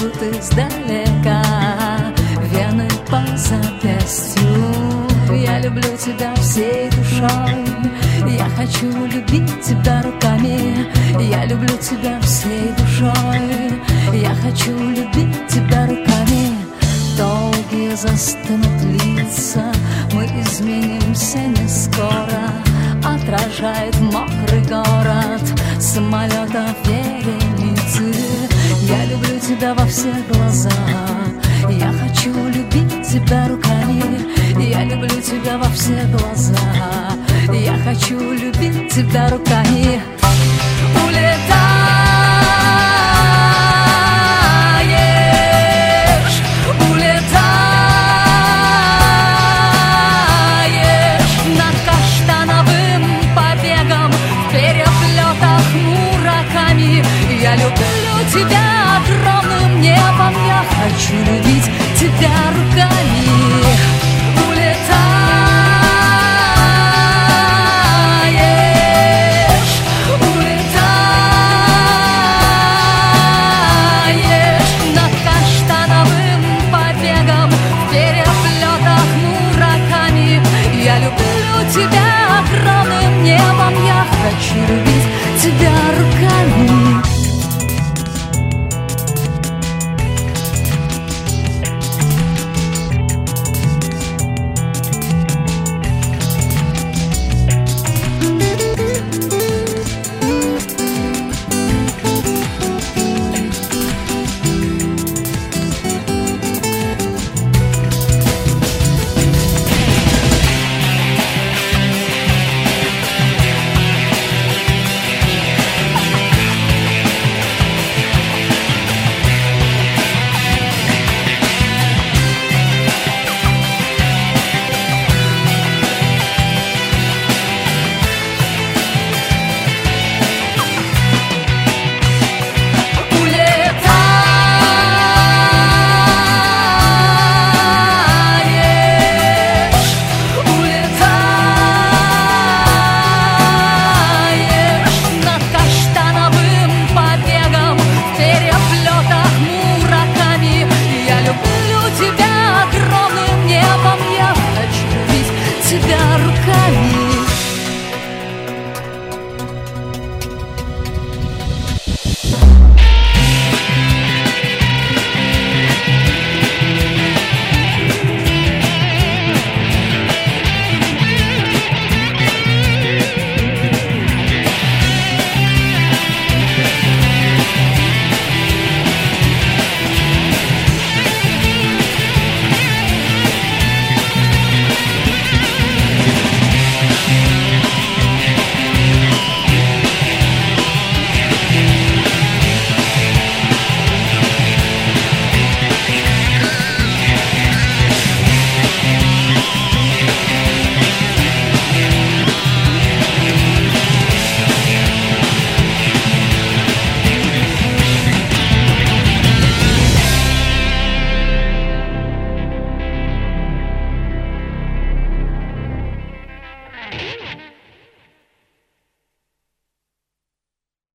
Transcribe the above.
ждут издалека, вены по запястью. Я люблю тебя всей душой, я хочу любить тебя руками. Я люблю тебя всей душой, я хочу любить тебя руками. Долгие застынут лица, мы изменимся не скоро. Отражает мокрый город самолетов вереницы. Я люблю тебя во все глаза, я хочу любить тебя руками. Я люблю тебя во все глаза, я хочу любить тебя руками.